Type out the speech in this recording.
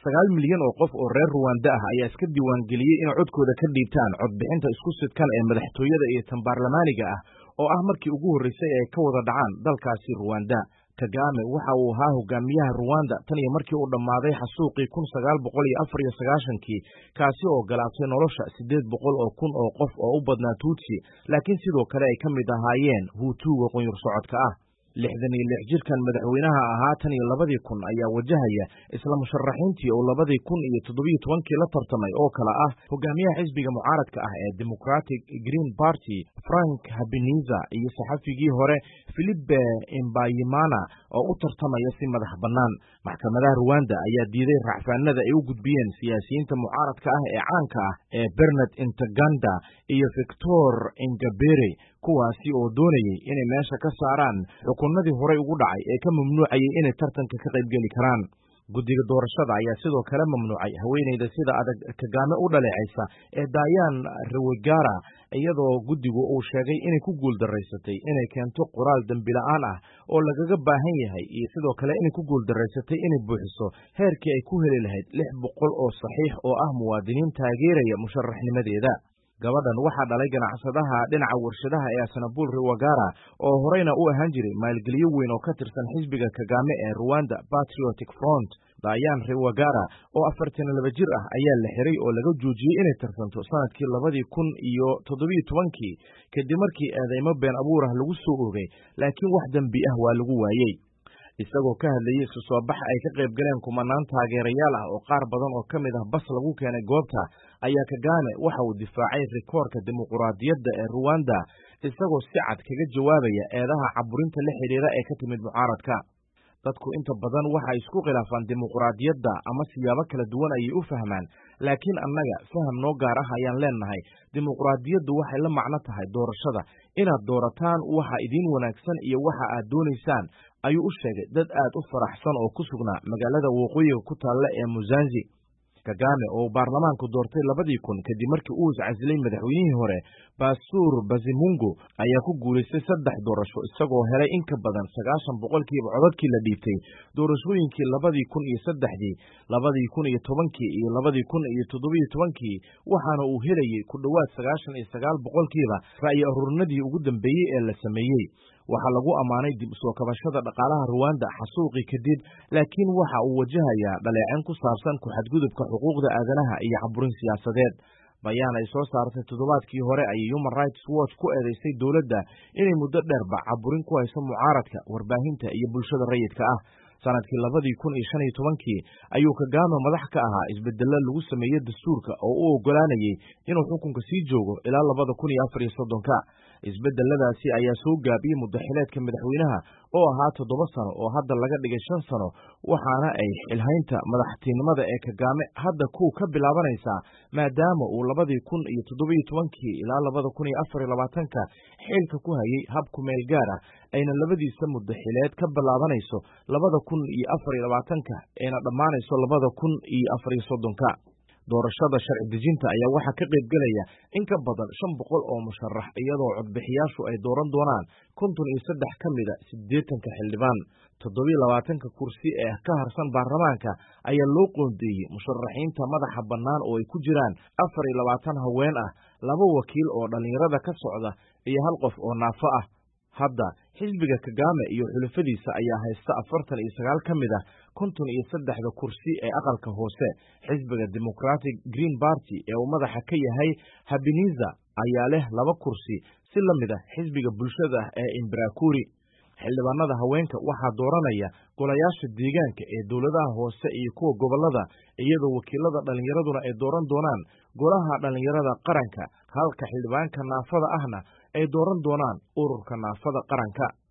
9 milyan oo qof oo reer Rwanda ah ayaa iska diiwaan geliyay in codkooda ka dhiibtaan codbixinta isku sidkan ee madaxtooyada iyo tan baarlamaaniga ah oo ah markii ugu horeysay ay ka wada dhacaan dalkaasi Rwanda. Kagame waxa uu ahaa hogaamiyaha Rwanda tan iyo markii uu dhammaaday xasuuqii 1994 kaasi oo galaabtay nolosha 800 oo kun oo qof oo u badnaa Tutsi, laakiin sidoo kale ay ka mid ahaayeen Hutu qoyar socodka ah. 66 jirkan madaxweynaha ahaa tan iyo 2000 ayaa wajahaya isla musharaxiintii oo 2017 la tartamay oo kala ah hogaamiyaha xisbiga mucaaradka ah ee Democratic Green Party Frank Habineza iyo saxafigii hore Philippe Mbayimana oo u tartamaya si madax bannaan. Maxkamadaha Rwanda ayaa diiday racfaanada ay u gudbiyeen siyaasiyiinta mucaaradka ah ee caanka ah ee Bernard Ntaganda iyo Victor Ingabire, kuwaasi oo doonayay inay meesha ka saaraan xukunnadii horey ugu dhacay ee ka mamnuucayay inay tartanka ka qaybgeli karaan. Guddiga doorashada ayaa sidoo kale mamnuucay haweeneyda sida adag Kagame u dhaleecaysa ee Diane Rwigara, iyadoo guddigu uu sheegay inay ku guuldarraysatay inay keento qoraal dembi la'aan ah oo lagaga baahan yahay iyo sidoo kale inay ku guuldarraysatay inay buuxiso heerkii ay ku heli lahayd 600 oo saxiix oo ah muwaadiniin taageeraya musharaxnimadeeda. Gabadhan waxaa dhalay ganacsadaha dhinaca warshadaha ee Asnabul Rwigara oo horeyna u ahaan jiray maalgeliyo weyn oo ka tirsan xisbiga Kagame ee Rwanda Patriotic Front. Diane Rwigara oo 42 jir ah ayaa la xiray oo laga joojiyay inay tartanto sanadkii 2017 kadib markii eedeymo been abuur ah lagu soo oogay, laakiin wax dambi ah waa lagu waayay. Isagoo ka hadlayay isu soo bax ay ka qayb galeen kumanaan taageerayaal ah oo qaar badan oo ka mid ah bas lagu keenay goobta, ayaa Kagame waxa uu difaacay rikoorka dimuqraadiyadda ee Rwanda isagoo si cad kaga jawaabaya eedaha caburinta la xidhiidha ee ka timid mucaaradka. Dadku inta badan waxay isku khilaafaan dimuqraadiyadda ama siyaabo kala duwan ayay u fahmaan, laakiin annaga faham noo gaar ah ayaan leenahay. Dimuqraadiyaddu waxay la macno tahay doorashada, inaad doorataan waxa idin wanaagsan iyo waxa aad doonaysaan, ayuu u sheegay dad aad u faraxsan oo ku sugnaa magaalada waqooyiga ku taalla ee Muzanzi. Kagame oo baarlamaanku doortay 2000 kadib markii uu iscasilay madaxweynihii hore Basur Bazimungu ayaa ku guulaystay 3 doorasho isagoo helay in ka badan 90% codadkii la dhiibtay doorashooyinkii 2003, 2010 iyo 2017, waxaana uu helayay ku dhowaad 99% ra'yi ururinadii ugu dambeeyay ee la sameeyey. Waxaa lagu ammaanay dib u soo kabashada dhaqaalaha Rwanda xasuuqii kadib, laakiin waxa uu wajahayaa dhaleecin ku saabsan ku xadgudubka xuquuqda aadanaha iyo caburin siyaasadeed. Bayaan ay soo saartay toddobaadkii hore ayay Human Rights Watch ku eedeysay dowladda inay muddo dheerba caburin ku hayso mucaaradka, warbaahinta iyo bulshada rayidka ah. Sanadkii 2015 ayuu Kagame madax ka ahaa isbeddelo lagu sameeyay dastuurka oo u oggolaanayay inuu xukunka sii joogo ilaa 2034. Isbeddeladaasi ayaa soo gaabiyay muddaxileedka madaxweynaha oo ahaa 7 sano oo hadda laga dhigay 5 sano, waxaana ay xilhaynta madaxtinimada ee Kagame hadda ka bilaabanaysaa maadaama uu 2017 ilaa 2024 xilka ku hayay hab ku meel gaar ah, ayna labadiisa muddaxileed ka bilaabanayso 2024 ayna dhammaanayso 2030. Doorashada sharci dejinta ayaa waxaa ka qayb galaya in ka badan 500 oo musharax, iyadoo codbixiyaashu ay dooran doonaan 53 ka mid ah 80 xildhibaan. 27 kursi ee ka harsan baarlamaanka ayaa loo qoondeeyey musharaxiinta madaxa bannaan oo ay ku jiraan 24 haween ah, 2 wakiil oo dhalinyarada ka socda iyo 1 qof oo naafo ah. Hadda xisbiga Kagame iyo xulafadiisa ayaa haysta 49 ka mid ah 53 kursi ee aqalka hoose. Xisbiga Democratic Green Party ee uu madaxa ka yahay Habineza ayaa leh 2 kursi, si la mid ah xisbiga bulshada ee Imbraakuri. Xildhibaanada haweenka waxaa dooranaya golayaasha deegaanka ee dowladaha hoose iyo kuwa gobolada, iyadoo wakiilada dhalinyaraduna ay dooran doonaan golaha dhalinyarada qaranka, halka xildhibaanka naafada ahna ay dooran doonaan ururka naafada qaranka.